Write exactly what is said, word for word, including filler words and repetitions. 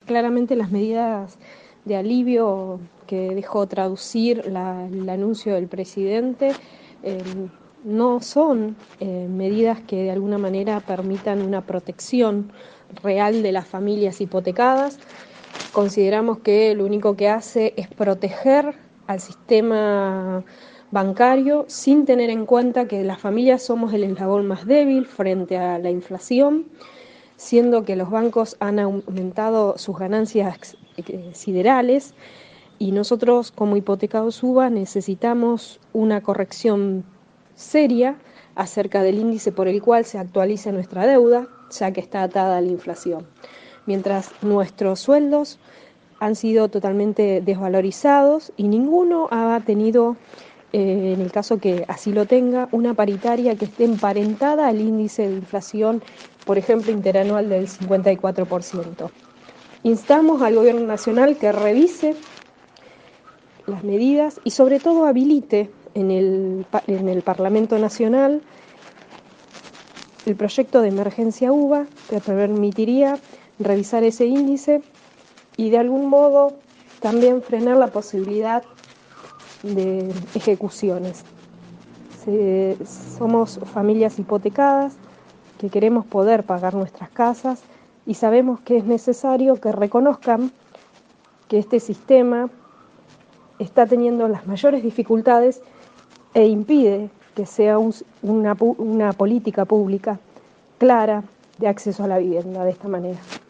claramente las medidas de alivio que dejó traducir la, el anuncio del presidente eh, no son eh, medidas que de alguna manera permitan una protección real de las familias hipotecadas. Consideramos que lo único que hace es proteger al sistema bancario sin tener en cuenta que las familias somos el eslabón más débil frente a la inflación, siendo que los bancos han aumentado sus ganancias siderales y nosotros como Hipotecados U B A necesitamos una corrección seria acerca del índice por el cual se actualiza nuestra deuda, ya que está atada a la inflación. Mientras nuestros sueldos han sido totalmente desvalorizados y ninguno ha tenido, eh, en el caso que así lo tenga, una paritaria que esté emparentada al índice de inflación, por ejemplo, interanual del cincuenta y cuatro por ciento. Instamos al Gobierno Nacional que revise las medidas y sobre todo habilite en el, en el Parlamento Nacional el proyecto de emergencia U B A que permitiría revisar ese índice y de algún modo también frenar la posibilidad de ejecuciones. Se, somos familias hipotecadas que queremos poder pagar nuestras casas y sabemos que es necesario que reconozcan que este sistema está teniendo las mayores dificultades e impide que sea un, una, una política pública clara de acceso a la vivienda de esta manera.